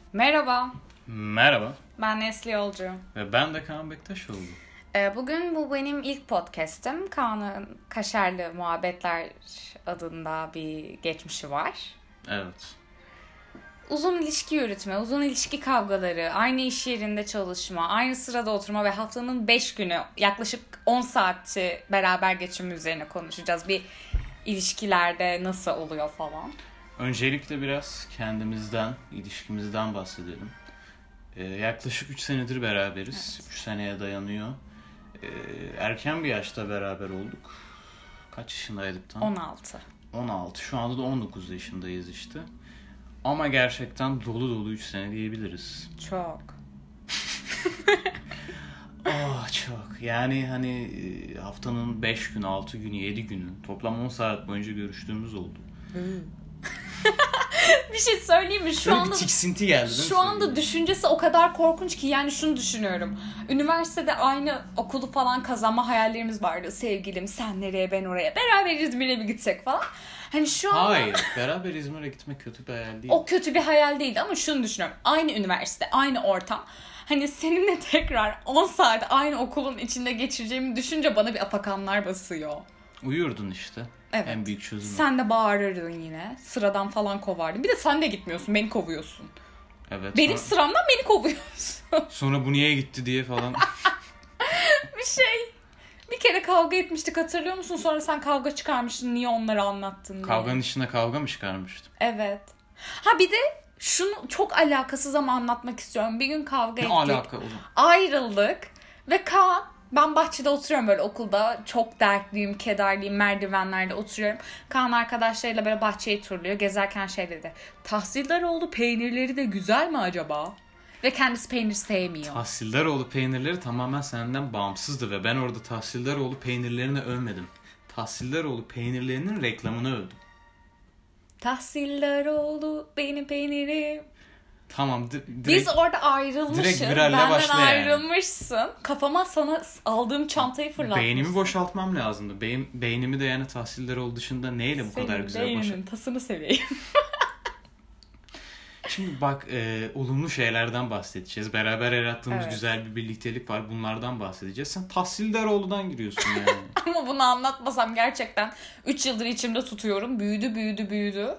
Merhaba, Merhaba ben Nesli Yolcu. ve ben de Kaan Bektaşoğlu. Bugün bu benim ilk podcast'im. Kaan'ın Kaşarlı Muhabbetler adında bir geçmişi var. Evet. Uzun ilişki yürütme, uzun ilişki kavgaları, aynı iş yerinde çalışma, aynı sırada oturma ve haftanın 5 günü yaklaşık 10 saati beraber geçirme üzerine konuşacağız. Bir ilişkilerde nasıl oluyor falan. Öncelikle biraz kendimizden, ilişkimizden bahsedelim. Yaklaşık 3 senedir beraberiz. Evet. 3 seneye dayanıyor. Erken bir yaşta beraber olduk. Kaç yaşındaydık tam? 16. 16. Şu anda da 19 yaşındayız işte. Ama gerçekten dolu dolu 3 sene diyebiliriz. Çok. Çok. Yani hani haftanın 5 günü, 6 günü, 7 günü toplam 10 saat boyunca görüştüğümüz oldu. Bir şey söyleyeyim mi? Şu Böyle anda bir tiksinti geldi değil mi? şu anda düşüncesi o kadar korkunç ki, yani şunu düşünüyorum. Üniversitede aynı okulu falan kazanma hayallerimiz vardı. Sevgilim sen nereye ben oraya. Beraber İzmir'e mi gitsek falan. Hani şu anda Hayır. Beraber İzmir'e gitmek kötü bir hayal değil. o kötü bir hayal değildi ama şunu düşünüyorum. Aynı üniversite, aynı ortam. Hani seninle tekrar 10 saat aynı okulun içinde geçireceğimi düşünce bana bir afakanlar basıyor. Uyurdun işte. Evet. En büyük çözüm. Sen de bağırırdın yine. Sıradan falan kovardın. Bir de sen de gitmiyorsun. Beni kovuyorsun. Evet. Benim sıramdan beni kovuyorsun. Sonra bu niye gitti diye falan. Bir kere kavga etmiştik, hatırlıyor musun? Sonra sen kavga çıkarmıştın, niye onları anlattın diye. Kavganın içine kavga mı çıkarmıştım? Evet. Ha bir de şunu çok alakasız ama anlatmak istiyorum. Bir gün kavga Ne ettik. alaka oğlum? Ayrıldık. Ve Kaan, ben bahçede oturuyorum böyle okulda. Çok dertliyim, kederliyim, merdivenlerde oturuyorum. Kaan arkadaşlarıyla böyle bahçeyi turluyor. Gezerken şey dedi. Tahsildaroğlu peynirleri de güzel mi acaba? Ve kendisi peynir sevmiyor. Tahsildaroğlu peynirleri tamamen senden bağımsızdı ve ben orada Tahsildaroğlu peynirlerini övmedim. Tahsildaroğlu peynirlerinin reklamını övdüm. Tahsildaroğlu benim peynirim. Tamam. Biz orada ayrılmışız. direkt viralle Benden başla yani. ayrılmışsın. Kafama sana aldığım çantayı fırlatmışsın. Beynimi boşaltmam lazımdı. Beynimi de yani Tahsildaroğlu dışında neyle bu kadar güzel Senin boşalt? beyninin tasını seveyim. Şimdi bak olumlu şeylerden bahsedeceğiz. Beraber yarattığımız Evet. güzel bir birliktelik var. Bunlardan bahsedeceğiz. Sen Tahsildaroğlu'dan giriyorsun yani. Ama bunu anlatmasam gerçekten 3 yıldır içimde tutuyorum. Büyüdü.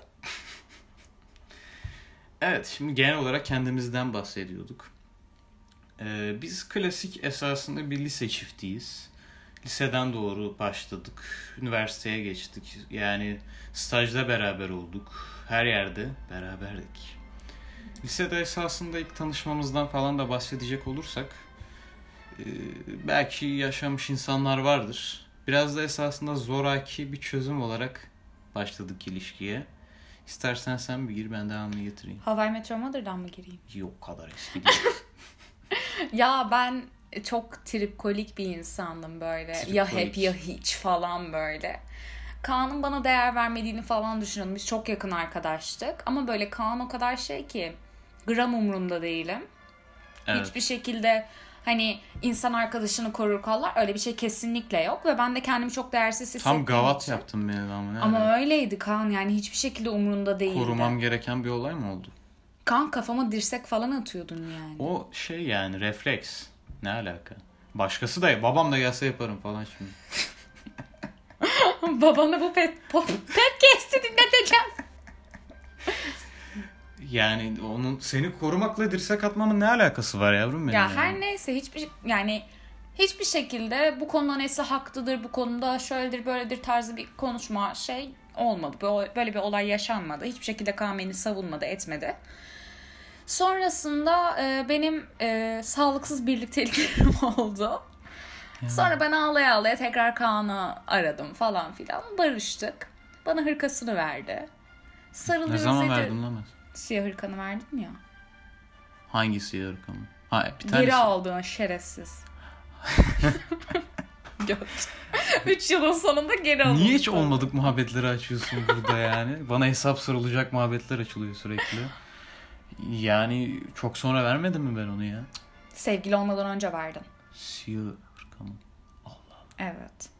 Evet, şimdi genel olarak kendimizden bahsediyorduk. Biz klasik esasında bir lise çiftiyiz. Liseden doğru başladık. Üniversiteye geçtik. Yani stajda beraber olduk. Her yerde beraberdik. Lisede esasında ilk tanışmamızdan falan da bahsedecek olursak belki yaşamış insanlar vardır. Biraz da esasında zoraki bir çözüm olarak başladık ilişkiye. İstersen sen bir gir, ben devamını getireyim. How I Met Your Mother'dan mı gireyim? Yok, o kadar eski değil. Ya ben çok tripkolik bir insandım böyle. Ya hep Tripkolik. ya hiç falan böyle. Kaan'ın bana değer vermediğini falan düşünüyordum. Biz çok yakın arkadaştık. Ama böyle Kaan o kadar şey ki gram umrunda değilim. Evet. Hiçbir şekilde hani insan arkadaşını korur kollar, öyle bir şey kesinlikle yok. Ve ben de kendimi çok değersiz hissettiğim Tam gavat için. yaptım beni ama ne? Ama öyleydi Kaan, yani hiçbir şekilde umrunda değildi. Korumam gereken bir olay mı oldu? Kaan kafama dirsek falan atıyordun yani. O şey yani refleks. Ne alaka? Başkası da babam da gelse yaparım falan şimdi. Babana bu podcast'i dinleteceğim. Yani onun seni korumakla dirsek atmamın ne alakası var yavrum benim? Ya yani? her neyse hiçbir şekilde bu konuda neyse haklıdır, bu konuda şöyledir böyledir tarzı bir konuşma şey olmadı. Böyle bir olay yaşanmadı. Hiçbir şekilde Kaan beni savunmadı, etmedi. Sonrasında benim sağlıksız birlikteliklerim oldu. Sonra ben ağlaya ağlaya tekrar Kaan'ı aradım falan filan. Barıştık. Bana hırkasını verdi. Sarılıyoruz. Ne zaman verdin lan? Siyah hırkanı verdim ya. Hangisi yarıkamı? Ha, bir tanesi. Geri aldığın şerefsiz. Göt. 3 yılın sonunda geri aldım. Niye hiç olmadık muhabbetleri açıyorsun burada yani? Bana hesap sorulacak muhabbetler açılıyor sürekli. Yani çok sonra vermedim mi ben onu ya? Sevgili olmadan önce verdim. Siyah hırkamı. Evet.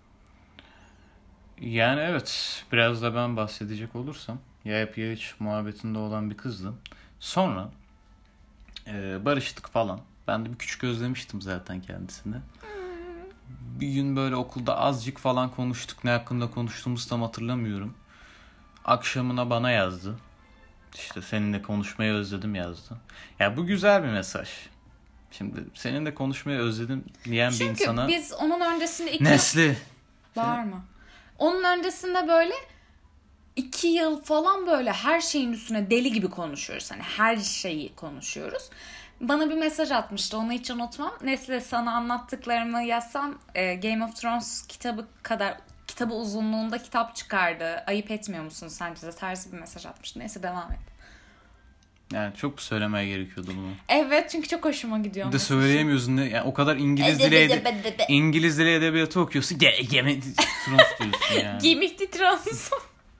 Yani evet, biraz da ben bahsedecek olursam ya hep ya hiç muhabbetinde olan bir kızdım. Sonra Barıştık falan. Ben de bir küçük özlemiştim zaten kendisini. Bir gün böyle okulda azıcık falan konuştuk. Ne hakkında konuştuğumuzu tam hatırlamıyorum. Akşamına bana yazdı. İşte seninle konuşmayı özledim yazdı. Ya bu güzel bir mesaj. Şimdi seninle konuşmayı özledim diyen bir insana... Çünkü biz onun öncesinde Nesli. Var mı? Onun öncesinde böyle 2 yıl falan böyle her şeyin üstüne deli gibi konuşuyoruz. Hani her şeyi konuşuyoruz. Bana bir mesaj atmıştı. Onu hiç unutmam. Nesli, sana anlattıklarımı yazsam Game of Thrones kitabı uzunluğunda kitap çıkardı. Ayıp etmiyor musun sence de tarzı bir mesaj atmıştı. Neyse, devam et. Yani çok söylemeye gerekiyordu bunu. Evet, çünkü çok hoşuma gidiyor. Bir de söyleyemiyorsun. Yani o kadar İngiliz dili edebiyatı okuyorsun. Game of Thrones diyorsun yani. Game of Thrones.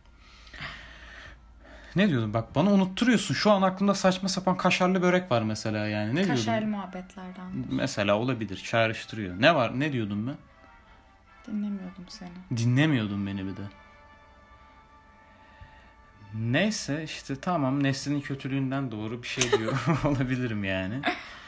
Ne diyordun? Bak bana unutturuyorsun. Şu an aklımda saçma sapan kaşarlı börek var mesela yani. Ne diyordun? Kaşarlı muhabbetlerden. Mesela olabilir. Çağrıştırıyor. Ne var? Ne diyordum ben? Dinlemiyordum seni. Dinlemiyordun beni bir de. Neyse işte tamam, Nesli'nin kötülüğünden doğru bir şey diyor olabilirim yani.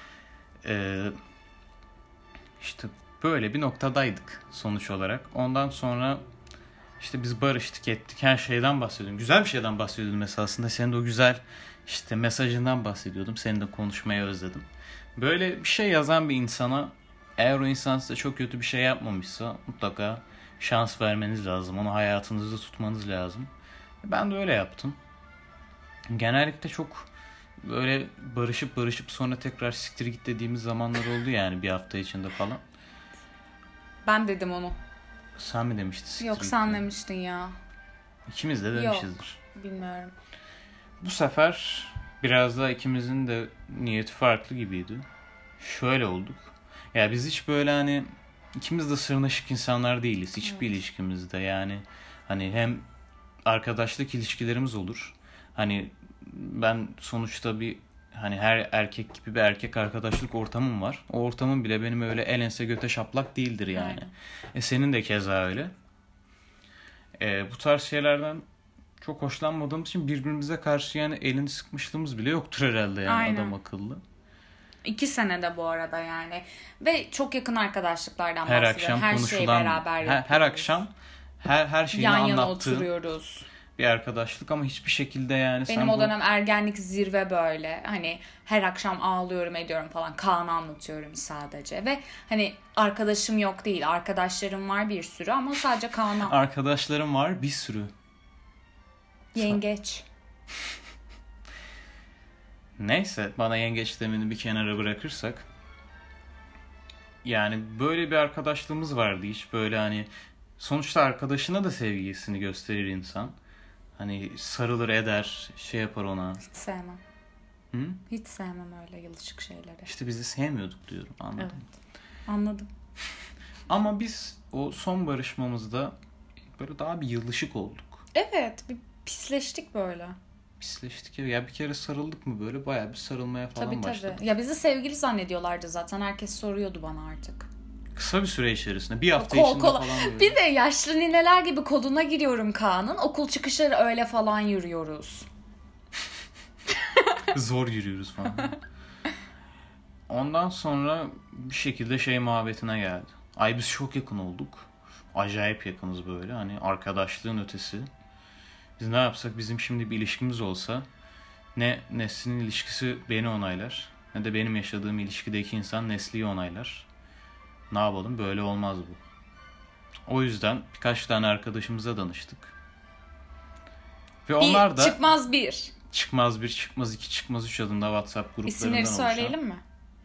İşte böyle bir noktadaydık sonuç olarak. Ondan sonra işte biz barıştık ettik, her şeyden bahsediyordum. Güzel bir şeyden bahsediyordum esasında. Senin de o güzel işte mesajından bahsediyordum. Seninle konuşmayı özledim. Böyle bir şey yazan bir insana, eğer o insan size çok kötü bir şey yapmamışsa mutlaka şans vermeniz lazım. Onu hayatınızda tutmanız lazım. Ben de öyle yaptım. Genellikle çok böyle barışıp sonra tekrar siktir git dediğimiz zamanlar oldu yani, bir hafta içinde falan. Ben dedim onu. Sen mi demiştin? Yok, sen demiştin ya. İkimiz de demişizdir. Yok, bilmiyorum. Bu sefer biraz daha ikimizin de niyeti farklı gibiydi. Şöyle olduk. Ya biz hiç böyle hani ikimiz de sırnaşık insanlar değiliz. Hiçbir ilişkimizde yani. Hani hem arkadaşlık ilişkilerimiz olur. Hani ben sonuçta bir hani her erkek gibi bir erkek arkadaşlık ortamım var. O ortamım bile benim öyle el ense göte şaplak değildir yani. Senin de keza öyle. Bu tarz şeylerden çok hoşlanmadığımız için birbirimize karşı yani elini sıkmışlığımız bile yoktur herhalde yani. Aynen. Adam akıllı. 2 senede bu arada yani. Ve çok yakın arkadaşlıklardan her bahsediyorum. Akşam konuşulan, şeyi beraber yapıyoruz. Her akşam her şeyini yan anlattığın yana oturuyoruz. Bir arkadaşlık ama hiçbir şekilde yani. Benim o dönem ergenlik zirve böyle. Hani her akşam ağlıyorum ediyorum falan. Kaan'ı anlatıyorum sadece. Ve hani arkadaşım yok değil. Arkadaşlarım var bir sürü ama sadece Kaan'a. Arkadaşlarım var bir sürü. Yengeç. Neyse, bana yengeç demini bir kenara bırakırsak. Yani böyle bir arkadaşlığımız vardı. Hiç böyle hani sonuçta arkadaşına da sevgisini gösterir insan. Hani sarılır eder, şey yapar ona. Hiç sevmem. Hı? Hiç sevmem öyle yılışık şeyleri. İşte bizi sevmiyorduk diyorum, anladın mı? Evet, anladım. Ama biz o son barışmamızda böyle daha bir yılışık olduk. Evet, bir pisleştik böyle. Pisleştik ya, bir kere sarıldık mı böyle bayağı bir sarılmaya falan başladık. Tabii. Ya bizi sevgili zannediyorlardı zaten. Herkes soruyordu bana artık. Kısa bir süre içerisinde, bir hafta içinde falan böyle. Bir de yaşlı nineler gibi koduna giriyorum Kaan'ın. Okul çıkışları öyle falan yürüyoruz. Zor yürüyoruz falan. Ondan sonra bir şekilde şey muhabbetine geldi. Ay biz çok yakın olduk. Acayip yakınız böyle. Hani arkadaşlığın ötesi. Biz ne yapsak, bizim şimdi bir ilişkimiz olsa ne Nesli'nin ilişkisi beni onaylar ne de benim yaşadığım ilişkideki insan Nesli'yi onaylar. Ne yapalım, böyle olmaz bu. O yüzden birkaç tane arkadaşımıza danıştık. Ve onlar da çıkmaz 1, çıkmaz 2, çıkmaz 3 adında WhatsApp gruplarından oluşan. İsimleri söyleyelim mi?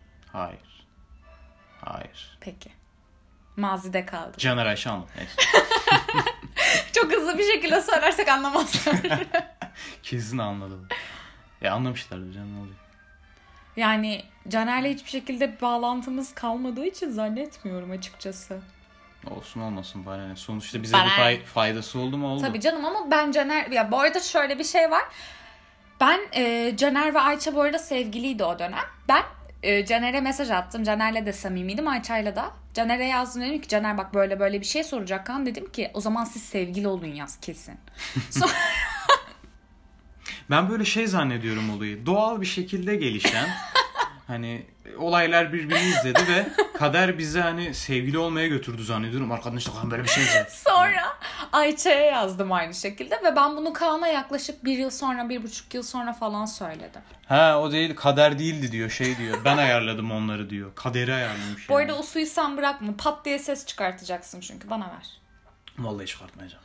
Hayır. Peki. Mazide kaldı. Caner Ayşe anlat. Çok hızlı bir şekilde söylersek anlamazlar. Kesin anladım. Anlamışlardır canım, ne oluyor? Yani Caner'le hiçbir şekilde bir bağlantımız kalmadığı için zannetmiyorum açıkçası. Olsun olmasın bana ne. Sonuçta bize bir faydası oldu mu oldu. Tabii canım, ama ben Caner... Ya bu arada şöyle bir şey var. Ben Caner ve Ayça bu arada sevgiliydi o dönem. Ben Caner'e mesaj attım. Caner'le de samimiydim, Ayça'yla da. Caner'e yazdım, dedim ki Caner bak böyle böyle bir şey soracak Kaan. Dedim ki o zaman siz sevgili olun yaz kesin. Ben böyle şey zannediyorum olayı. Doğal bir şekilde gelişen Hani olaylar birbirini izledi ve kader bizi hani sevgili olmaya götürdü zannediyorum. Arkadaşlar böyle bir şey izledi. Sonra Ayça'ya yazdım aynı şekilde ve ben bunu Kaan'a yaklaşık 1 yıl sonra, 1,5 yıl sonra falan söyledim. Ha o değil, kader değildi diyor, şey diyor. Ben ayarladım onları diyor. Kaderi ayarlamış. Bu arada o suyu sen bırakma. Pat diye ses çıkartacaksın çünkü. Bana ver. Vallahi çıkartmayacağım.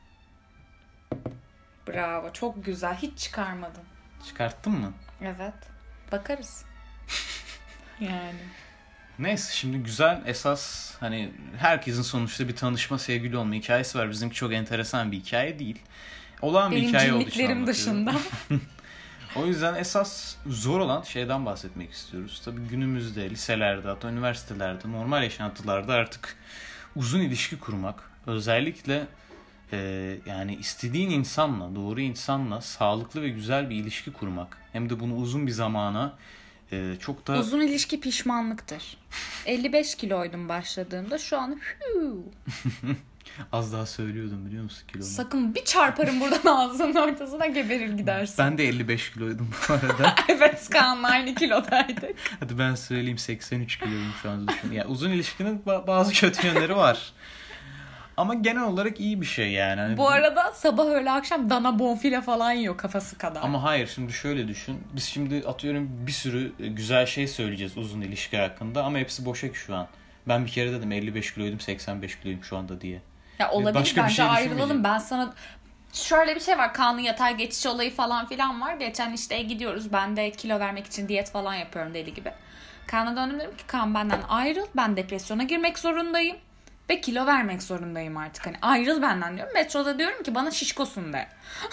Bravo. Çok güzel. Hiç çıkarmadın. Çıkarttın mı? Evet. Bakarız. Yani. Neyse şimdi güzel, esas hani herkesin sonuçta bir tanışma, sevgili olma hikayesi var. Bizimki çok enteresan bir hikaye değil. Olağan bir hikaye olduğu için Benim dışında. O yüzden esas zor olan şeyden bahsetmek istiyoruz. Tabii günümüzde, liselerde, hatta üniversitelerde, normal yaşantılarda artık uzun ilişki kurmak, özellikle yani istediğin insanla, doğru insanla sağlıklı ve güzel bir ilişki kurmak, hem de bunu uzun bir zamana çok da... Uzun ilişki pişmanlıktır. 55 kiloydum başladığımda. Şu an Az daha söylüyordum biliyor musun kilonu? sakın bir çarparım buradan ağzının ortasına, geberir gidersin. Ben de 55 kiloydum bu arada. Evet, Kaan'la aynı kilodaydık. Hadi ben söyleyeyim, 83 kiloyum şu an. Yani uzun ilişkinin bazı kötü yönleri var. Ama genel olarak iyi bir şey yani. Hani Bu arada sabah öğle akşam dana bonfile falan yiyor kafası kadar. Ama hayır, şimdi şöyle düşün. Biz şimdi atıyorum bir sürü güzel şey söyleyeceğiz uzun ilişki hakkında ama hepsi boşa ki şu an. Ben bir kere dedim 55 kiloydum, 85 kiloyum şu anda diye. Ya olabilir, Başka bir bence şey ayrılalım. Ben sana şöyle bir şey var, Kaan'ın yatay geçiş olayı falan filan var. Geçen işte gidiyoruz, ben de kilo vermek için diyet falan yapıyorum deli gibi. Kaan'a döndüm, dedim ki Kaan benden ayrıl, ben depresyona girmek zorundayım. Ve kilo vermek zorundayım artık. Hani ayrıl benden diyorum. Metroda diyorum ki bana şişkosun de.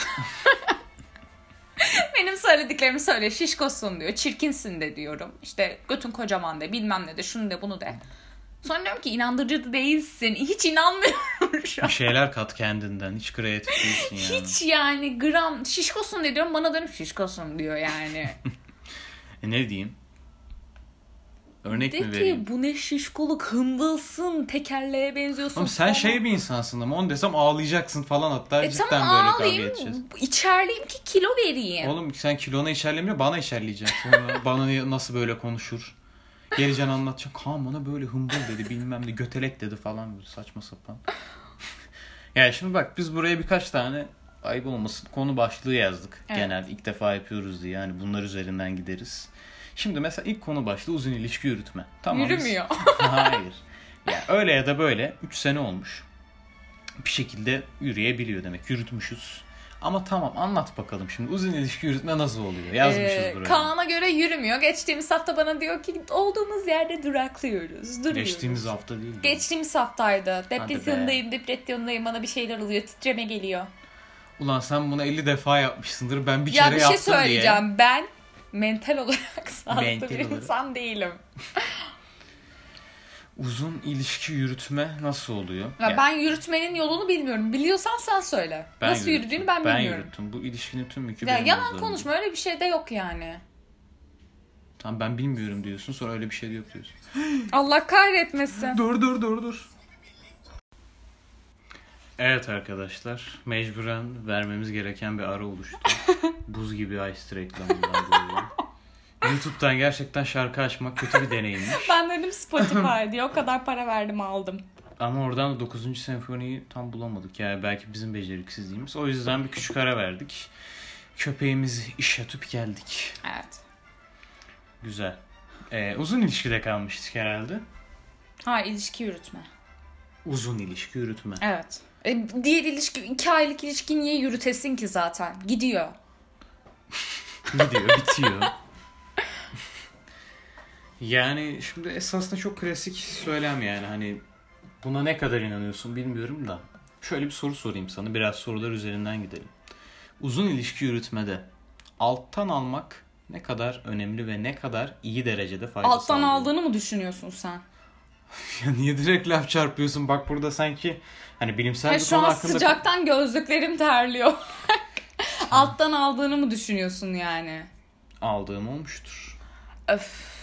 Benim söylediklerimi söyle, şişkosun diyor. Çirkinsin de diyorum. İşte götün kocaman de, bilmem ne de, şunu de bunu de. Sonra diyorum ki inandırıcı değilsin. Hiç inanmıyorum şu an. Bir şeyler kat kendinden. Hiç kreatif değilsin yani. Hiç yani gram şişkosun de diyorum. Bana dönüp şişkosun diyor yani. Ne diyeyim? Örnek De mi vereyim? ki bu ne şişkoluk, hımbılsın, tekerleğe benziyorsun. Oğlum sen şey bir insansın ama onu desem ağlayacaksın falan, hatta cidden tamam, böyle kavga ağlayayım, edeceğiz. içerleyeyim ki kilo vereyim. Oğlum sen kilona içerlemiyor, bana içerleyeceksin. Sonra bana nasıl böyle konuşur. Geleceksin anlatacaksın. Kaan bana böyle hımbıl dedi, bilmem ne, götelek dedi falan, böyle saçma sapan. Yani şimdi bak, biz buraya birkaç tane ayıp olmasın konu başlığı yazdık. Evet. Genelde ilk defa yapıyoruz diye, yani bunlar üzerinden gideriz. Şimdi mesela ilk konu başlığı uzun ilişki yürütme. Tamam, yürümüyor. Hayır. Yani öyle ya da böyle 3 sene olmuş. Bir şekilde yürüyebiliyor demek. Yürütmüşüz. Ama tamam, anlat bakalım şimdi uzun ilişki yürütme nasıl oluyor? Yazmışız buraya. Kaan'a göre yürümüyor. Geçtiğimiz hafta bana diyor ki olduğumuz yerde duraklıyoruz. Duruyoruz. Geçtiğimiz hafta değil. Geçtiğimiz haftaydı. Depresyondayım. Bana bir şeyler oluyor. Titreme geliyor. Ulan sen bunu 50 defa yapmışsındır. Ben bir ya kere bir yaptım şey söyleyeceğim. diye. Ben mental olarak sağlıklı bir insan değilim. Uzun ilişki yürütme nasıl oluyor? Ya ben yürütmenin yolunu bilmiyorum. Biliyorsan sen söyle. Nasıl yürüdüğünü ben bilmiyorum. Ben yürüttüm. Bu ilişkinin tüm yükü ya benim yalan omuzlarımda. konuşma, öyle bir şey de yok yani. Tamam, ben bilmiyorum diyorsun, sonra öyle bir şey de yok diyorsun. Allah kahretmesin. Dur. Evet arkadaşlar, mecburen vermemiz gereken bir ara oluştu. Buz gibi Ice reklamından dolayı. YouTube'dan gerçekten şarkı açmak kötü bir deneyimmiş. Ben dedim Spotify diye, o kadar para verdim aldım. Ama oradan da 9. senfoniyi tam bulamadık. Yani belki bizim beceriksizliğimiz. O yüzden bir küçük ara verdik. Köpeğimizi işatıp geldik. Evet. Güzel. Uzun ilişkide kalmıştık herhalde. İlişki yürütme. Uzun ilişki yürütme. Evet. Diğer ilişki, 2 aylık ilişki niye yürütesin ki zaten? Gidiyor. Bitiyor. Yani şimdi esasında çok klasik söylem yani, hani buna ne kadar inanıyorsun bilmiyorum da. Şöyle bir soru sorayım sana, biraz sorular üzerinden gidelim. Uzun ilişki yürütmede alttan almak ne kadar önemli ve ne kadar iyi derecede fayda alttan sağlıyor? aldığını mı düşünüyorsun sen? Ya niye direkt laf çarpıyorsun? Bak burada sanki hani bilimsel bir şu konu an hakkında... sıcaktan gözlüklerim terliyor. Alttan aldığını mı düşünüyorsun yani? Aldığım olmuştur. Öf.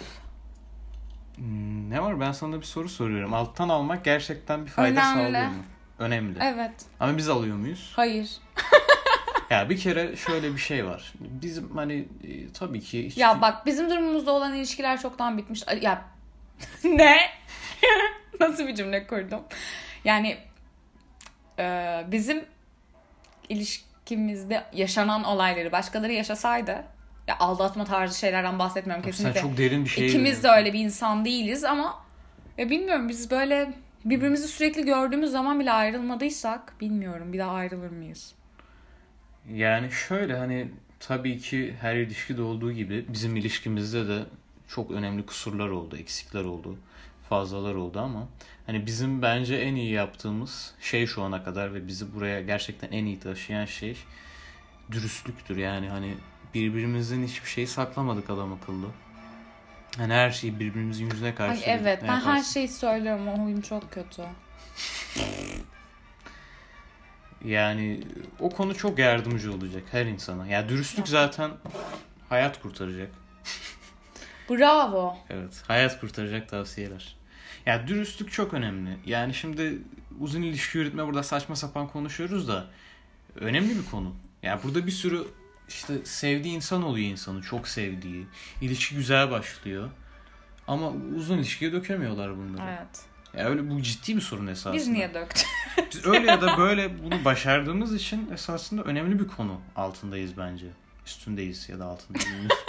Ne var? Ben sana bir soru soruyorum. Alttan almak gerçekten bir fayda sağlıyor mu? Önemli. Evet. Ama biz alıyor muyuz? Hayır. Ya bir kere şöyle bir şey var. Bizim hani tabii ki Ya bak, bizim durumumuzda olan ilişkiler çoktan bitmiş. Ya ne? Nasıl bir cümle kurdum? Yani bizim ilişkimizde yaşanan olayları başkaları yaşasaydı, ya aldatma tarzı şeylerden bahsetmiyorum kesinlikle. Sen çok derin bir şey. İkimiz de öyle bir insan değiliz ama ya bilmiyorum, biz böyle birbirimizi sürekli gördüğümüz zaman bile ayrılmadıysak bilmiyorum bir daha ayrılır mıyız? Yani şöyle hani tabii ki her ilişkide olduğu gibi bizim ilişkimizde de çok önemli kusurlar oldu, eksikler oldu, fazlalar oldu ama hani bizim bence en iyi yaptığımız şey şu ana kadar ve bizi buraya gerçekten en iyi taşıyan şey dürüstlüktür. Yani hani birbirimizin hiçbir şeyi saklamadık adam akıllı. Hani her şeyi birbirimizin yüzüne karşı. Ay evet, ben her yaparsın. şeyi söylüyorum, o huyum çok kötü. Yani o konu çok yardımcı olacak her insana. Ya dürüstlük zaten hayat kurtaracak. Bravo. Evet, hayat kurtaracak tavsiyeler. Ya dürüstlük çok önemli. Yani şimdi uzun ilişki yürütme burada saçma sapan konuşuyoruz da önemli bir konu. Ya burada bir sürü işte sevdiği insan oluyor insanı, çok sevdiği. İlişki güzel başlıyor. Ama uzun ilişkiye dökemiyorlar bunları. Evet. Ya öyle, bu ciddi bir sorun esasında. Biz niye döktük? Biz öyle ya da böyle bunu başardığımız için esasında önemli bir konu altındayız bence. Üstündeyiz ya da altındayız.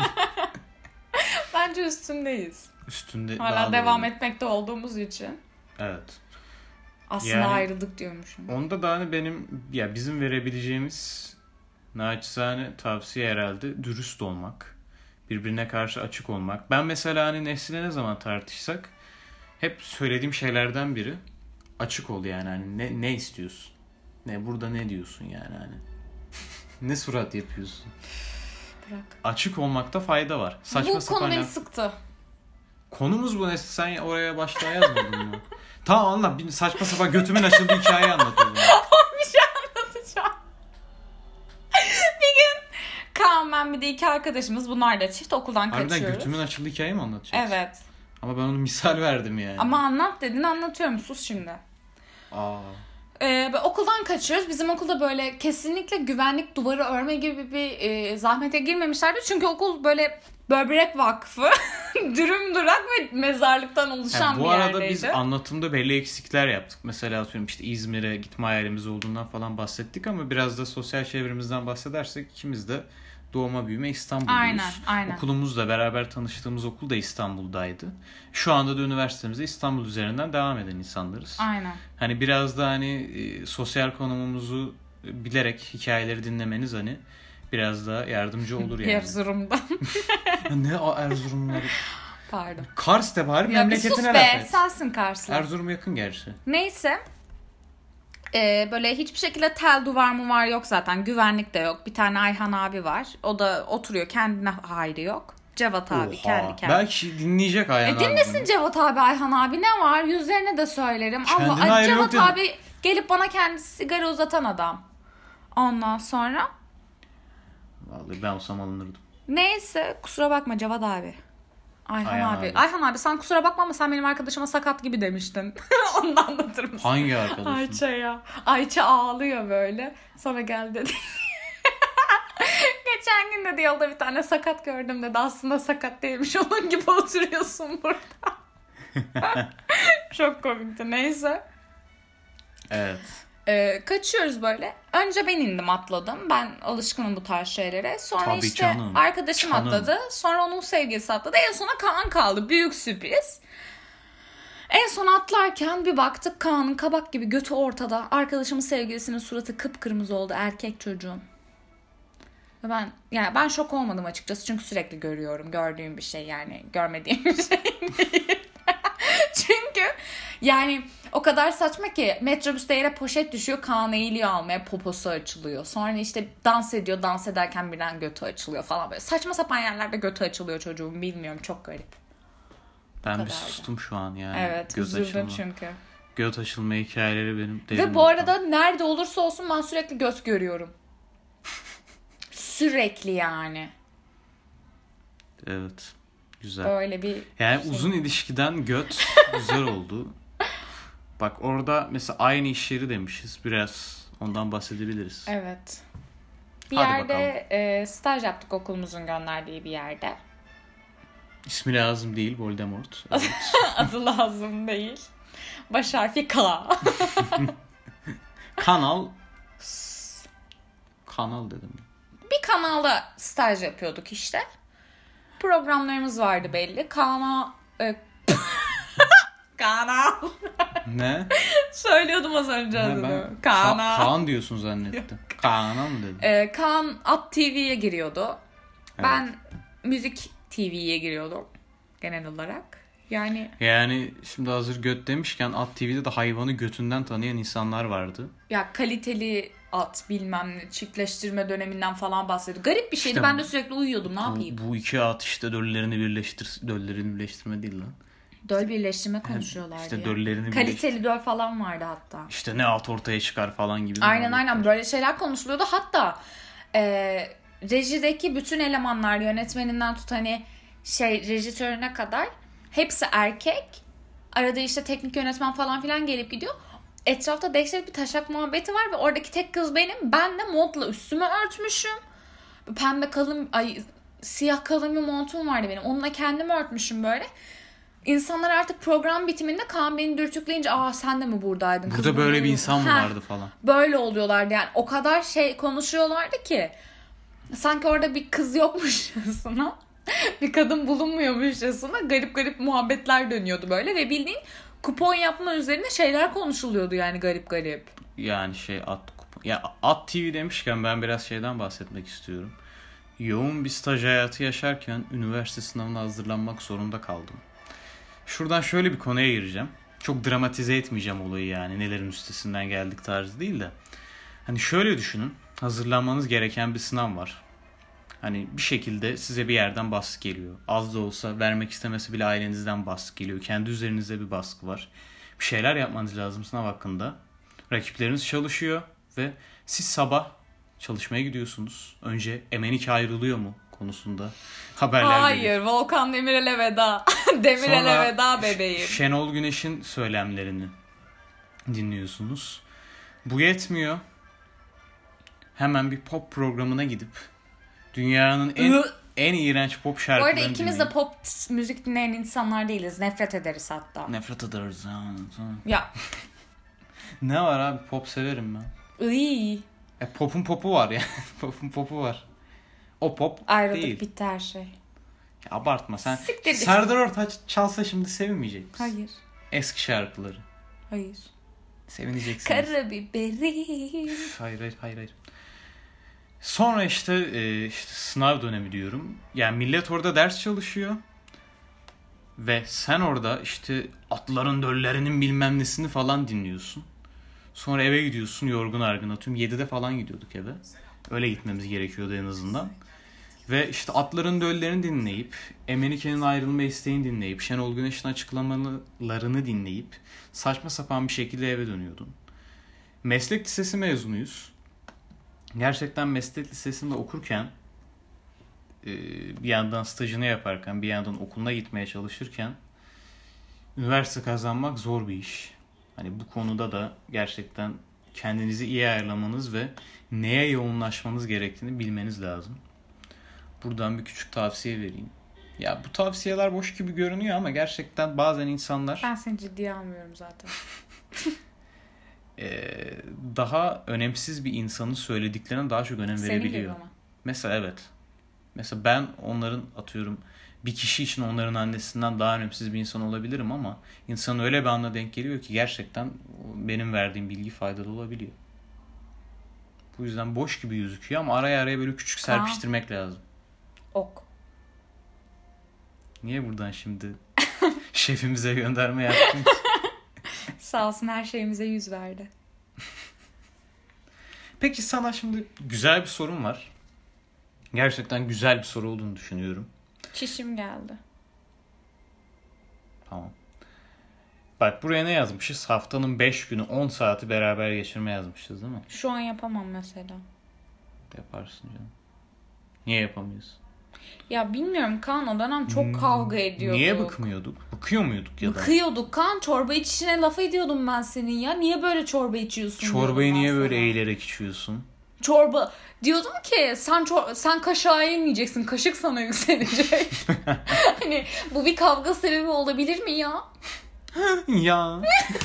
Bence üstündeyiz. Üstünde Hala daha devam doğru. etmekte olduğumuz için. Evet. Aslında Yani- ayrıldık diyormuşum. Onda da hani bizim verebileceğimiz naçizane tavsiye herhalde dürüst olmak. Birbirine karşı açık olmak. Ben mesela hani Nesli'yle ne zaman tartışsak hep söylediğim şeylerden biri açık ol yani. Hani ne istiyorsun? Burada ne diyorsun yani hani? Ne surat yapıyorsun? Bırak. Açık olmakta fayda var. Saçma Bu sapan konu beni laf- sıktı. Konumuz bu Nesli. Sen oraya başta yazmadın mı? Tamam anla. Bir saçma sapan götümün açıldığı hikayeyi anlat o zaman. Bir şey anlatacağım. Bir gün Kaan, ben bir de iki arkadaşımız, bunlar da çift, okuldan Harbiden kaçıyoruz. götümün açıldığı hikayeyi mi anlatacaksın? Evet. Ama ben onu misal verdim yani. Ama anlat dedin, anlatıyorum, sus şimdi. Aa. Okuldan kaçıyoruz. Bizim okulda böyle kesinlikle güvenlik duvarı örme gibi bir zahmete girmemişlerdi. Çünkü okul böyle böbrek vakfı, dürüm durak ve mezarlıktan oluşan Yani bir bu arada yerdeydi. biz anlatımda belli eksikler yaptık. Mesela atıyorum işte İzmir'e gitme hayalimiz olduğundan falan bahsettik ama biraz da sosyal çevremizden bahsedersek ikimiz de doğma büyüme İstanbulluyuz. Aynen. Okulumuzla beraber tanıştığımız okul da İstanbul'daydı. Şu anda da üniversitemizde İstanbul üzerinden devam eden insanlarız. Aynen. Hani biraz da hani sosyal konumumuzu bilerek hikayeleri dinlemeniz hani biraz da yardımcı olur yani. Erzurum'dan. Ne o Erzurumları? Pardon. Kars de bari Ya bir sus memleketine be. laf et. Sensin Karslı. Erzurum yakın gerçi. Neyse. Böyle hiçbir şekilde tel duvar mı var yok zaten. Güvenlik de yok. Bir tane Ayhan abi var. O da oturuyor. Kendine hayrı yok. Cevat abi Oha. kendi kendine. Belki dinleyecek Ayhan abi. Dinlesin Cevat abi, Ayhan abi, ne var? Yüzlerine de söylerim. Kendine Allah, hayrı Cevat yok abi gelip bana kendisi sigara uzatan adam. Ondan sonra Vallahi ben olsam alınırdım. neyse, kusura bakma Cevat abi. Ayhan Ayhan abi. abi. Ayhan abi, sen kusura bakma ama sen benim arkadaşıma sakat gibi demiştin. Onu da anlatır mısın? Hangi arkadaşın? Ayça ya. Ayça ağlıyor böyle. Sonra gel dedi. Geçen gün dedi yolda bir tane sakat gördüm dedi. Aslında sakat değilmiş. Onun gibi oturuyorsun burada. Çok komikti. Neyse. Evet. Kaçıyoruz böyle. Önce ben indim, atladım. Ben alışkınım bu tarz şeylere. Sonra Tabii işte canım. arkadaşım Canım. atladı. Sonra onun sevgilisi atladı. En sona Kaan kaldı. Büyük sürpriz. En son atlarken bir baktık Kaan'ın kabak gibi götü ortada. Arkadaşımın sevgilisinin suratı kıpkırmızı oldu, erkek çocuğun. Ve ben şok olmadım açıkçası. Çünkü sürekli görüyorum. Gördüğüm bir şey yani. Görmediğim bir şey değil. Çünkü yani o kadar saçma ki, metrobüste yere poşet düşüyor, Kaan eğiliyor almaya, poposu açılıyor. Sonra işte dans ediyor, dans ederken birden götü açılıyor falan böyle. Saçma sapan yerlerde götü açılıyor çocuğum, bilmiyorum, çok garip. Ben bir kadardı. sustum şu an yani. Evet, Göz üzüldüm açılma. çünkü. Göt açılma hikayeleri benim derin Ve bu noktam. arada nerede olursa olsun ben sürekli göt görüyorum. Sürekli yani. Evet. Güzel. Böyle bir Yani şey. uzun ilişkiden göt güzel oldu. Bak orada mesela aynı iş yeri demişiz. Biraz ondan bahsedebiliriz. Evet. Bir Hadi yerde staj yaptık, okulumuzun gönderdiği bir yerde. İsmi lazım değil, Voldemort. Evet. Adı lazım değil. Baş harfi K. Kanal dedim. Bir kanalda staj yapıyorduk işte. Programlarımız vardı belli. Kanal Ne? söylüyordum az önce Ha, adını. ben Kaan diyorsun zannettim. Kaan'a mı dedim? Kaan At TV'ye giriyordu. Evet. Ben Müzik TV'ye giriyordum genel olarak. Yani şimdi hazır göt demişken At TV'de de hayvanı götünden tanıyan insanlar vardı. Ya kaliteli at bilmem ne, çiftleştirme döneminden falan bahsediyor. Garip bir şeydi. İşte ben de sürekli uyuyordum. Ne yapayım? Bu iki at işte döllerini birleştirme değil lan. Döl birleştirme konuşuyorlardı İşte ya. döllerini Kaliteli döl falan vardı hatta. İşte ne at ortaya çıkar falan gibi. Aynen böyle şeyler konuşuluyordu. Hatta rejideki bütün elemanlar, yönetmeninden tut hani rejitörüne kadar hepsi erkek. Arada işte teknik yönetmen falan filan gelip gidiyor. Etrafta dehşet bir taşak muhabbeti var ve oradaki tek kız benim. Ben de montla üstümü örtmüşüm. Pembe siyah kalın bir montum vardı benim. Onunla kendimi örtmüşüm böyle. İnsanlar artık program bitiminde Kaan beni dürtükleyince sen de mi buradaydın? Burada böyle bir insan mı vardı falan. Böyle oluyorlardı yani. O kadar konuşuyorlardı ki. Sanki orada bir kız yokmuşçasına. Bir kadın bulunmuyormuşçasına garip muhabbetler dönüyordu böyle. Ve bildiğin kupon yapma üzerine şeyler konuşuluyordu yani garip. Yani At TV demişken ben biraz şeyden bahsetmek istiyorum. Yoğun bir staj hayatı yaşarken üniversite sınavına hazırlanmak zorunda kaldım. Şuradan şöyle bir konuya gireceğim. Çok dramatize etmeyeceğim olayı yani. Nelerin üstesinden geldik tarzı değil de. Hani şöyle düşünün. Hazırlanmanız gereken bir sınav var. Hani bir şekilde size bir yerden baskı geliyor. Az da olsa vermek istemesi bile ailenizden baskı geliyor. Kendi üzerinizde bir baskı var. Bir şeyler yapmanız lazım sınav hakkında. Rakipleriniz çalışıyor ve siz sabah çalışmaya gidiyorsunuz. Önce Emenike ayrılıyor mu konusunda haberler geliyor. Hayır, Volkan Demirel'e veda. Demirel'e veda bebeğim. Şenol Güneş'in söylemlerini dinliyorsunuz. Bu yetmiyor. Hemen bir pop programına gidip dünyanın en iğrenç pop şarkılarını dinleyin. Bu arada ikimiz de pop müzik dinleyen insanlar değiliz. Nefret ederiz hatta. Nefret ederiz. Ya. Ne var abi? Pop severim ben. Iy. Pop'un popu var ya. Pop'un popu var. O pop ayrıldık, değil. Bitti her şey. Ya abartma sen. Siktir. Serdar Ortaç çalsa şimdi sevinmeyecek misin? Hayır. Eski şarkıları. Hayır. Sevineceksiniz. Karabiberim. Hayır. Sonra işte sınav dönemi diyorum. Yani millet orada ders çalışıyor. Ve sen orada işte atların döllerinin bilmem nesini falan dinliyorsun. Sonra eve gidiyorsun yorgun argın, atıyorum 7'de falan gidiyorduk eve. Öyle gitmemiz gerekiyordu en azından. Ve işte atların döllerini dinleyip, Emenike'nin ayrılma isteğini dinleyip, Şenol Güneş'in açıklamalarını dinleyip saçma sapan bir şekilde eve dönüyordun. Meslek lisesi mezunuyuz. Gerçekten meslek lisesinde okurken, bir yandan stajını yaparken, bir yandan okuluna gitmeye çalışırken üniversite kazanmak zor bir iş. Hani bu konuda da gerçekten kendinizi iyi ayarlamanız ve neye yoğunlaşmanız gerektiğini bilmeniz lazım. Buradan bir küçük tavsiye vereyim. Ya bu tavsiyeler boş gibi görünüyor ama gerçekten bazen insanlar... Ben seni ciddiye almıyorum zaten. Daha önemsiz bir insanın söylediklerine daha çok önem verebiliyor. Senin gibi ama. Mesela evet. Mesela ben onların atıyorum bir kişi için onların annesinden daha önemsiz bir insan olabilirim ama insanın öyle bir anda denk geliyor ki gerçekten benim verdiğim bilgi faydalı olabiliyor. Bu yüzden boş gibi gözüküyor ama araya böyle küçük serpiştirmek lazım. Ok. Niye buradan şimdi şefimize gönderme yaptın? Sağ olsun her şeyimize yüz verdi. Peki sana şimdi güzel bir sorum var. Gerçekten güzel bir soru olduğunu düşünüyorum. Çişim geldi. Tamam. Bak buraya ne yazmışız? Haftanın 5 günü 10 saati beraber geçirme yazmışız değil mi? Şu an yapamam mesela. Yaparsın canım. Niye yapamıyorsun? Ya bilmiyorum Kaan, o dönem çok kavga ediyorduk. Niye bıkmıyorduk? Bıkıyor muyduk ya da? Bıkıyorduk Kaan, çorba içişine laf ediyordum ben senin ya. Niye böyle çorba içiyorsun? Çorbayı niye böyle eğilerek içiyorsun? çorba. Diyordum ki sen kaşığı yemeyeceksin. Kaşık sana yükselecek. Hani bu bir kavga sebebi olabilir mi ya? Ya.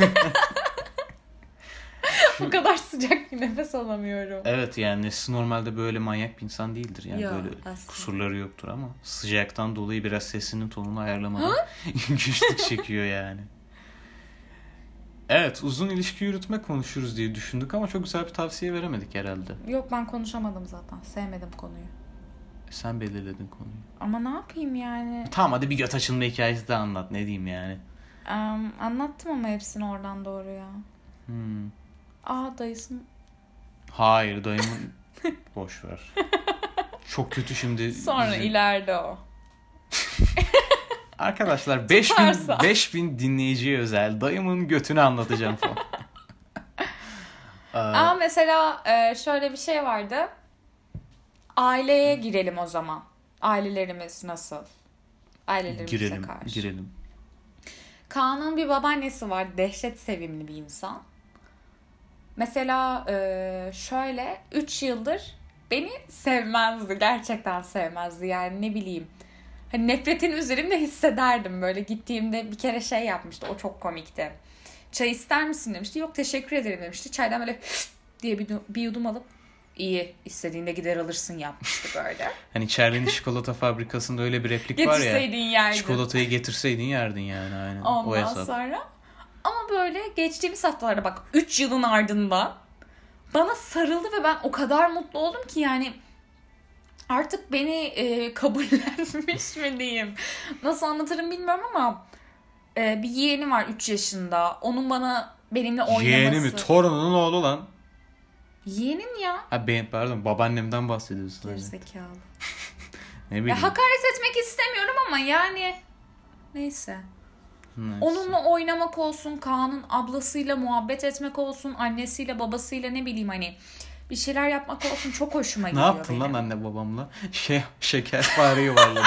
Bu kadar sıcak bir nefes alamıyorum. Evet yani Nesin normalde böyle manyak bir insan değildir. Yani Yok, böyle aslında. kusurları yoktur ama sıcaktan dolayı biraz sesinin tonunu ayarlamada güçlük çekiyor yani. Evet, uzun ilişki yürütme konuşuruz diye düşündük ama çok güzel bir tavsiye veremedik herhalde. Yok, ben konuşamadım zaten. Sevmedim konuyu. Sen belirledin konuyu. Ama ne yapayım yani? Tamam hadi bir göt açılma hikayesi de anlat. Ne diyeyim yani? Anlattım ama hepsini oradan doğru ya. Dayısın. Hayır dayımın boş ver. Çok kötü şimdi. Sonra ileride o. Arkadaşlar Tutarsa. 5000 dinleyiciye özel dayımın götünü anlatacağım falan. Ama mesela şöyle bir şey vardı. Aileye girelim o zaman. Ailelerimiz nasıl? Ailelerimize karşı. Girelim. Kaan'ın bir babaannesi var. Dehşet sevimli bir insan. Mesela şöyle 3 yıldır beni sevmezdi. Gerçekten sevmezdi. Yani ne bileyim. Hani nefretini üzerimde hissederdim. Böyle gittiğimde bir kere şey yapmıştı. O çok komikti. Çay ister misin demişti. Yok teşekkür ederim demişti. Çaydan böyle diye bir yudum alıp iyi istediğinde gider alırsın yapmıştı böyle. Hani Charlie'nin çikolata fabrikasında öyle bir replik var ya. Getirseydin yerdin. Çikolatayı getirseydin yerdin yani aynen. O Ondan hesap. sonra ama böyle geçtiğimiz haftalarda bak 3 yılın ardından bana sarıldı ve ben o kadar mutlu oldum ki yani artık beni kabullenmiş mi diyeyim. Nasıl anlatırım bilmiyorum ama bir yeğeni var 3 yaşında. Onun benimle oynaması. Yeğeni mi? Torunun oğlu lan. Yeğenim ya. Pardon babaannemden bahsediyorsun. Gerizekalı. Ne bileyim. Ya hakaret etmek istemiyorum ama yani neyse. Neyse. Onunla oynamak olsun, Kaan'ın ablasıyla muhabbet etmek olsun, annesiyle babasıyla ne bileyim hani bir şeyler yapmak olsun çok hoşuma Ne gidiyor yaptın benim. lan anne babamla? Şekerpare yuvarladın.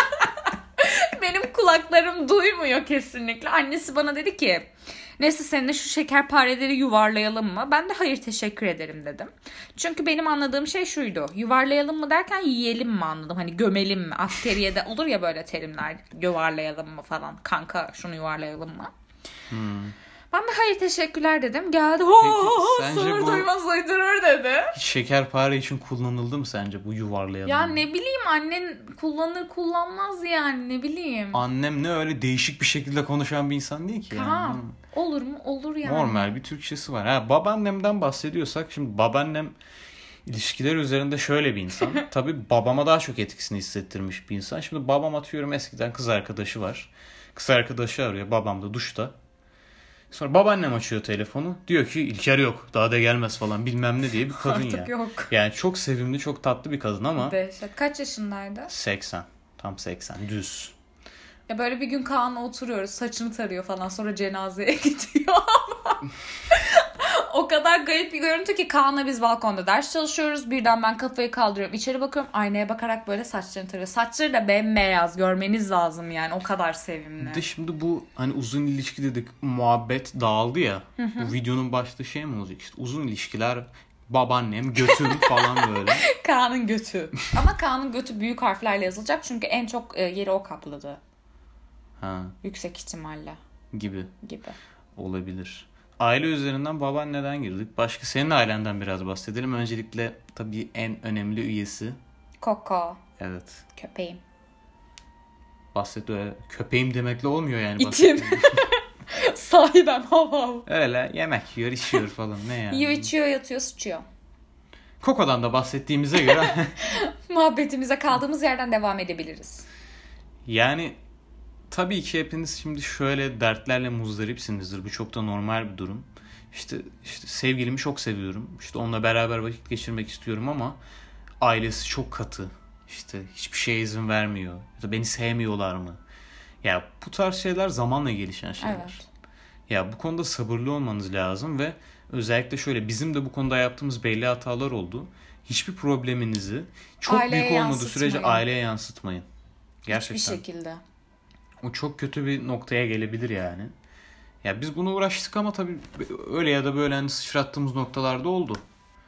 Benim kulaklarım duymuyor kesinlikle. Annesi bana dedi ki neyse seninle şu şekerpareleri yuvarlayalım mı? Ben de hayır teşekkür ederim dedim. Çünkü benim anladığım şey şuydu. Yuvarlayalım mı derken yiyelim mi anladım. Hani gömelim mi? Askeriyede olur ya böyle terimler. Yuvarlayalım mı falan. Kanka şunu yuvarlayalım mı? Ben de hayır teşekkürler dedim. Geldi. sence Sınır bu- duymaz uydurur dedi. Hiç şekerpare için kullanıldı mı sence bu yuvarlayalım? Ya ne bileyim annen kullanır kullanmaz yani ne bileyim. Annem ne öyle değişik bir şekilde konuşan bir insan değil ki. Tamam. Olur mu? Olur yani. Normal bir Türkçesi var. Babaannemden bahsediyorsak şimdi babaannem ilişkiler üzerinde şöyle bir insan. Tabii babama daha çok etkisini hissettirmiş bir insan. Şimdi babam atıyorum eskiden kız arkadaşı var. Kız arkadaşı arıyor. Babam da duşta. Sonra babaannem açıyor telefonu. Diyor ki İlker yok. Daha da gelmez falan bilmem ne diye bir kadın Artık ya. yok. Yani çok sevimli, çok tatlı bir kadın ama Dehşet. Kaç yaşındaydı? 80. Tam 80. Düz. Ya böyle bir gün Kaan'la oturuyoruz. Saçını tarıyor falan. Sonra cenazeye gidiyor. O kadar garip bir görüntü ki Kaan'la biz balkonda ders çalışıyoruz. Birden ben kafayı kaldırıyorum. İçeri bakıyorum. Aynaya bakarak böyle saçlarını tarıyor. Saçları da bembeyaz. Görmeniz lazım yani. O kadar sevimli. Bir de şimdi bu hani uzun ilişki dedik muhabbet dağıldı ya. Bu videonun başta şey mi olacak işte uzun ilişkiler babaannem götüm falan böyle. Kaan'ın götü. Ama Kaan'ın götü büyük harflerle yazılacak. Çünkü en çok yeri o kapladı. Ha Yüksek ihtimalle gibi gibi. olabilir. Aile üzerinden babaanneden girdik. Başka senin ailenden biraz bahsedelim. Öncelikle tabii en önemli üyesi. Koko. Evet. Köpeğim. Bahset öyle. Köpeğim demekle olmuyor yani. İtim. Sahibem hav. Öyle yemek yiyor, içiyor falan. Ne yani? Yiyor, içiyor, yatıyor, sıçıyor. Koko'dan da bahsettiğimize göre Muhabbetimize kaldığımız yerden devam edebiliriz. yani tabii ki hepiniz şimdi şöyle dertlerle muzdaripsinizdir. Bu çok da normal bir durum. İşte sevgilimi çok seviyorum. İşte onunla beraber vakit geçirmek istiyorum ama ailesi çok katı. İşte hiçbir şeye izin vermiyor. Ya da beni sevmiyorlar mı? Ya bu tarz şeyler zamanla gelişen şeyler. Evet. Ya bu konuda sabırlı olmanız lazım ve özellikle şöyle bizim de bu konuda yaptığımız belli hatalar oldu. Hiçbir probleminizi çok Aileye büyük olmadığı sürece yansıtmayın. aileye yansıtmayın. Gerçekten. Hiçbir şekilde. O çok kötü bir noktaya gelebilir yani. Ya biz bunu uğraştık ama tabii öyle ya da böyle hani sıçrattığımız noktalarda oldu.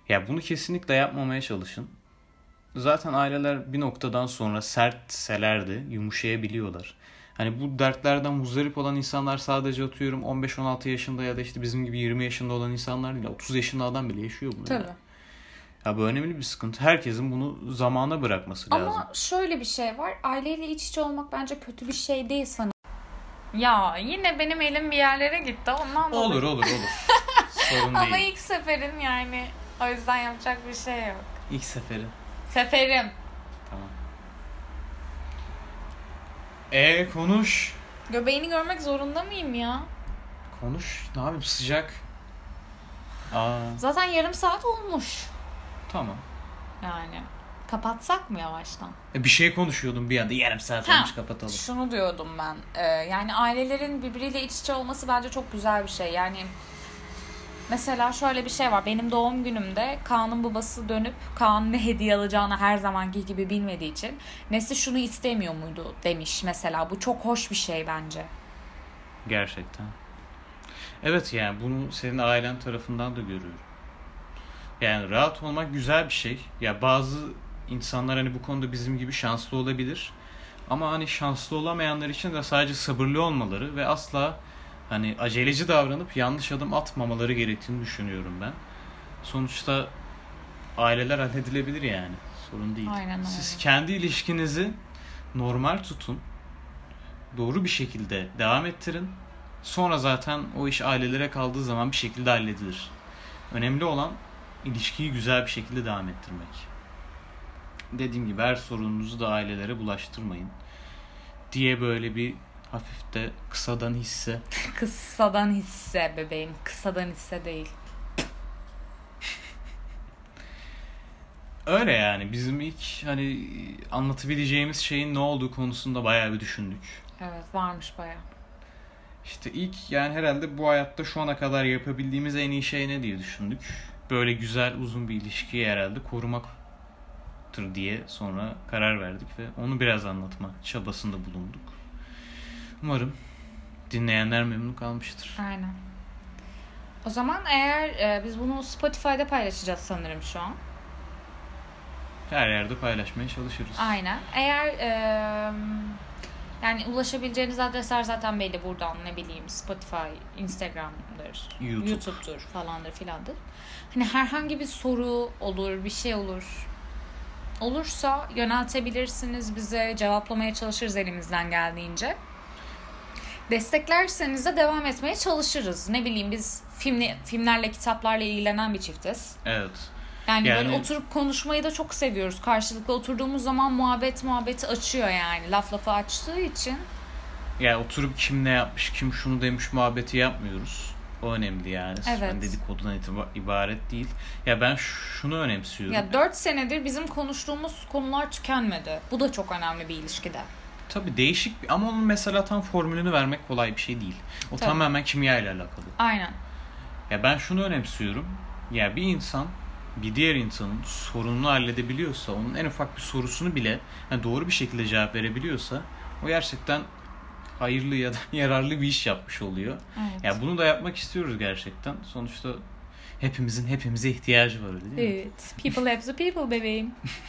Ya bunu kesinlikle yapmamaya çalışın. Zaten aileler bir noktadan sonra sertseler de yumuşayabiliyorlar. Hani bu dertlerden muzdarip olan insanlar sadece atıyorum 15-16 yaşında ya da işte bizim gibi 20 yaşında olan insanlar değil. 30 yaşında adam bile yaşıyor bunu. Tabii. Ya bu önemli bir sıkıntı. Herkesin bunu zamana bırakması lazım. Ama şöyle bir şey var. Aileyle iç içe olmak bence kötü bir şey değil sanırım. Ya yine benim elim bir yerlere gitti. Ondan dolayı. Olur. Sorun değil. Ama ilk seferim yani. O yüzden yapacak bir şey yok. İlk seferi. Seferim. Tamam. Konuş. Göbeğini görmek zorunda mıyım ya? Konuş. Ne yapayım, sıcak. Zaten yarım saat olmuş. Tamam. Yani. Kapatsak mı yavaştan? Bir şey konuşuyordum bir anda. Yarım saat olmuş, kapatalım. Şunu diyordum ben. Yani ailelerin birbiriyle iç içe olması bence çok güzel bir şey. Yani mesela şöyle bir şey var. Benim doğum günümde Kaan'ın babası dönüp Kaan ne hediye alacağını her zamanki gibi bilmediği için Nesli şunu istemiyor muydu demiş mesela. Bu çok hoş bir şey bence. Gerçekten. Evet, yani bunu senin ailen tarafından da görüyorum. Yani rahat olmak güzel bir şey. Ya bazı insanlar hani bu konuda bizim gibi şanslı olabilir. Ama hani şanslı olamayanlar için de sadece sabırlı olmaları ve asla hani aceleci davranıp yanlış adım atmamaları gerektiğini düşünüyorum ben. Sonuçta aileler halledilebilir yani. Sorun değil. Aynen öyle. Siz kendi ilişkinizi normal tutun. Doğru bir şekilde devam ettirin. Sonra zaten o iş ailelere kaldığı zaman bir şekilde halledilir. Önemli olan ilişkiyi güzel bir şekilde devam ettirmek. Dediğim gibi her sorununuzu da ailelere bulaştırmayın diye böyle bir hafif de kısadan hisse. Kısadan hisse bebeğim. Kısadan hisse değil. Öyle yani bizim ilk hani anlatabileceğimiz şeyin ne olduğu konusunda bayağı bir düşündük. Evet, varmış bayağı. İşte ilk yani herhalde bu hayatta şu ana kadar yapabildiğimiz en iyi şey ne diye düşündük. Böyle güzel uzun bir ilişkiyi herhalde korumaktır diye sonra karar verdik ve onu biraz anlatma çabasında bulunduk. Umarım dinleyenler memnun kalmıştır. Aynen. O zaman eğer biz bunu Spotify'da paylaşacağız sanırım şu an. Her yerde paylaşmaya çalışırız. Aynen. Eğer yani ulaşabileceğiniz adresler zaten belli buradan, ne bileyim Spotify, Instagram'dır, YouTube'dur falandır filandır. Hani herhangi bir soru olur, bir şey olur. Olursa yöneltebilirsiniz bize, cevaplamaya çalışırız elimizden geldiğince. Desteklerseniz de devam etmeye çalışırız. Ne bileyim biz filmlerle, kitaplarla ilgilenen bir çiftiz. Evet. Yani böyle oturup konuşmayı da çok seviyoruz. Karşılıklı oturduğumuz zaman muhabbeti açıyor yani. Lafı açtığı için. Yani oturup kim ne yapmış, kim şunu demiş muhabbeti yapmıyoruz. O önemli yani. Evet. Yani dedikodudan ibaret değil. Ya ben şunu önemsiyorum. Ya 4 senedir bizim konuştuğumuz konular tükenmedi. Bu da çok önemli bir ilişkide. Tabii değişik ama onun mesela tam formülünü vermek kolay bir şey değil. O Tabii. tamamen kimya ile alakalı. Aynen. Ya ben şunu önemsiyorum. Ya bir insan bir diğer insanın sorununu halledebiliyorsa, onun en ufak bir sorusunu bile yani doğru bir şekilde cevap verebiliyorsa o gerçekten hayırlı ya da yararlı bir iş yapmış oluyor. Evet. Ya bunu da yapmak istiyoruz gerçekten. Sonuçta hepimizin hepimize ihtiyacı var, öyle değil mi? Evet. People have the people bebeğim.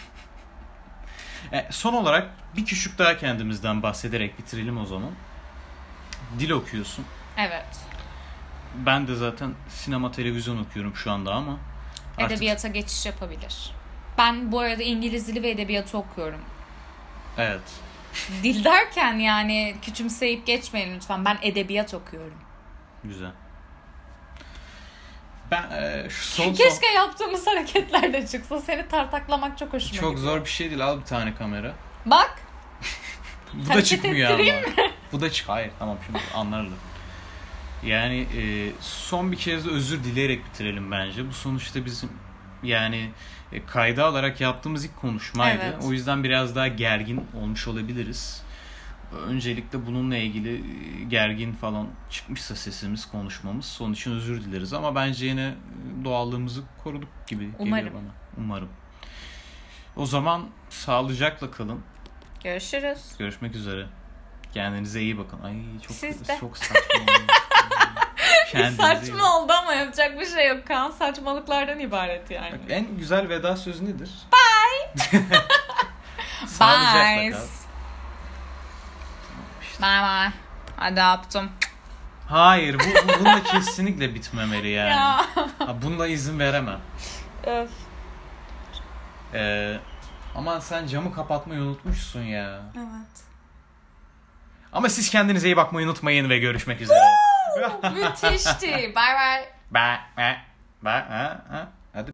Son olarak bir küçük daha kendimizden bahsederek bitirelim o zaman. Dil okuyorsun. Evet. Ben de zaten sinema televizyon okuyorum şu anda ama artık... Edebiyata geçiş yapabilir. Ben bu arada İngiliz dili ve edebiyatı okuyorum. Evet. Dil derken yani küçümseyip geçmeyin lütfen. Ben edebiyat okuyorum. Güzel. Ben Keşke yaptığımız hareketler de çıksa. Seni tartaklamak çok hoşuma gidiyor. Çok zor bir şey değil. Al bir tane kamera. Bak. Bu da çıkmıyor ama. Bu da Hayır, tamam, şimdi anlarlar. Yani son bir kez de özür dileyerek bitirelim bence. Bu sonuçta bizim yani kayda alarak yaptığımız ilk konuşmaydı. Evet. O yüzden biraz daha gergin olmuş olabiliriz. Öncelikle bununla ilgili gergin falan çıkmışsa sesimiz, konuşmamız, onun için özür dileriz. Ama bence yine doğallığımızı koruduk gibi geliyor bana. Umarım. O zaman sağlıcakla kalın. Görüşürüz. Görüşmek üzere. Kendinize iyi bakın. Ay çok Siz de. çok saçma. Kendinize iyi bakın. Saçma oldu ama yapacak bir şey yok. Kaan saçmalıklardan ibaret yani. Bak, en güzel veda sözü nedir? Bye. Sağlıcakla Bye. kal. Bye bye. Hadi öptüm. Hayır, bununla kesinlikle bitmemeli yani. Ya. Ha, bununla izin veremem. Öf. Aman sen camı kapatmayı unutmuşsun ya. Evet. Ama siz kendinize iyi bakmayı unutmayın ve görüşmek üzere. Müthişti. Bye bye. Bye bye bye.